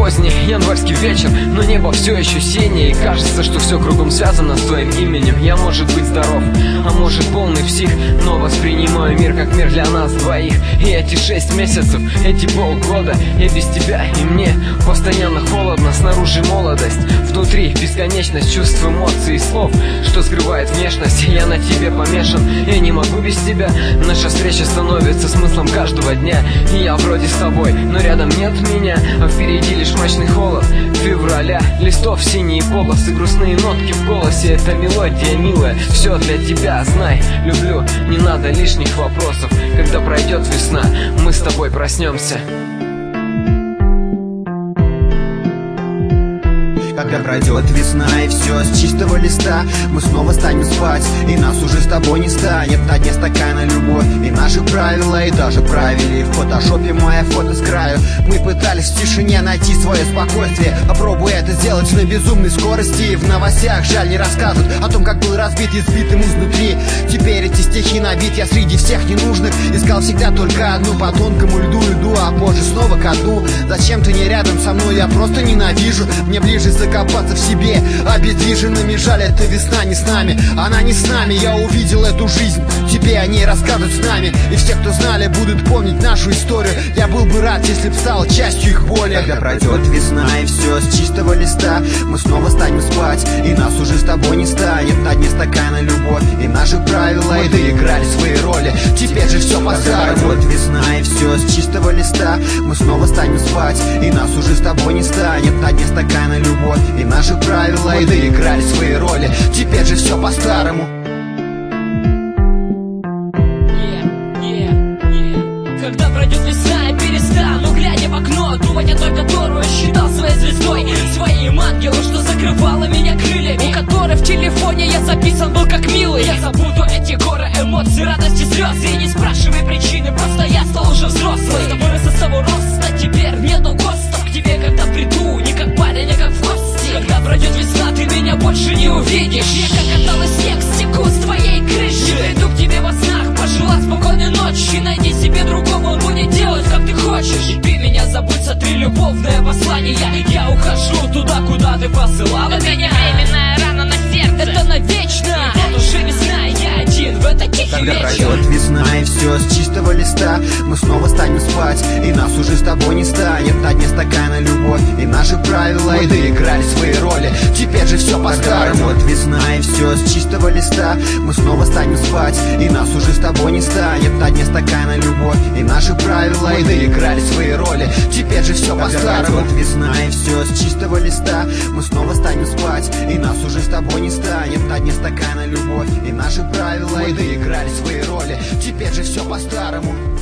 поздний январский вечер, но небо все еще синее, и кажется, что все кругом связано с твоим именем. Я, может быть, здоров, а может, полный псих, но воспринимаю мир как мир для нас двоих. И эти 6 месяцев, эти полгода, я без тебя, и мне постоянно холодно. Снаружи молодость, внутри бесконечность чувств, эмоций и слов, что скрывает внешность. Я на тебе помешан, я не могу без тебя. Наша встреча становится смыслом каждого дня, и я вроде с тобой, но рядом нет меня, а впереди лишь мрачный холод февраля. Листов синие полосы, грустные нотки в голосе. Это мелодия милая, все для тебя, знай, люблю. Не надо лишних вопросов. Когда пройдет весна, мы с тобой проснемся. Когда пройдет весна и все с чистого листа, мы снова станем спать, и нас уже с тобой не станет. На дне стакана любовь и наши правила, и даже правили в фотошопе мое фото с краю. Мы пытались в тишине найти свое спокойствие, попробуй это сделать на безумной скорости. И в новостях жаль не расскажут о том, как был разбит и сбитым изнутри. Теперь эти стихи на бит я среди всех ненужных искал всегда только одну, по тонкому льду иду, а позже снова ко дну. Зачем ты не рядом со мной, я просто ненавижу. Мне ближе закопаться в себе обездвиженными. Жаль, эта весна не с нами, она не с нами. Я увидел эту жизнь, тебе о ней расскажут с нами. И все, кто знали, будут помнить нашу историю. Я был бы рад, если б стал частью их боли. Когда пройдет весна и все с чистого листа, мы снова станем спать, и нас уже с тобой не станет. На дне стакана любовь и наши правила, и доиграли свои роли. Теперь же все по-старому. Пройдет весна и все с чистого листа, мы снова станем спать, и нас уже с тобой не станет. На дне стакана любовь и наши правила, и доиграли свои роли. Теперь же все по-старому. Когда пройдет весна, я перестану, глядя в окно, думать о той, которую считал своей звездой, своим ангелом, что закрывала меня крыльями, у которой в телефоне я записан был как милый. Я забуду эти горы эмоций, радости, слез, и не спрашивай причины, просто я стал уже взрослый. С тобой рос с того роста, теперь нету ГОСТов. К тебе когда приду, не как парень, а как в гости. Когда пройдет весна, ты меня больше не увидишь. Я как каталась снег, стеку с твоей крыши. Приду к тебе во снах, пожелать спокойной ночи. Найди себе другого, он будет делать, как ты хочешь. И ты меня забудь, сотри любовное послание. Я ухожу туда, куда ты посылала меня. Это не временная рана на сердце, это навечно. И вот уже весна, я один в этот тихий Когда вечер. пройдет весна и все с чистого листа, мы снова станем спать, и нас уже с тобой не станет. На дне стакана любовь и наши правила, и доиграли свои роли. Теперь же все по-старому. Пройдет весна и все с чистого листа, мы снова станем спать, и нас уже с тобой не станет. На дне стакана любовь и наши правила, и доиграли свои роли. Теперь же все по-старому. Пройдет весна и все с чистого листа, мы снова станем спать, и нас уже с тобой не станет. На дне стакана любовь и наши правила, и доиграли свои роли. Теперь же все по-старому.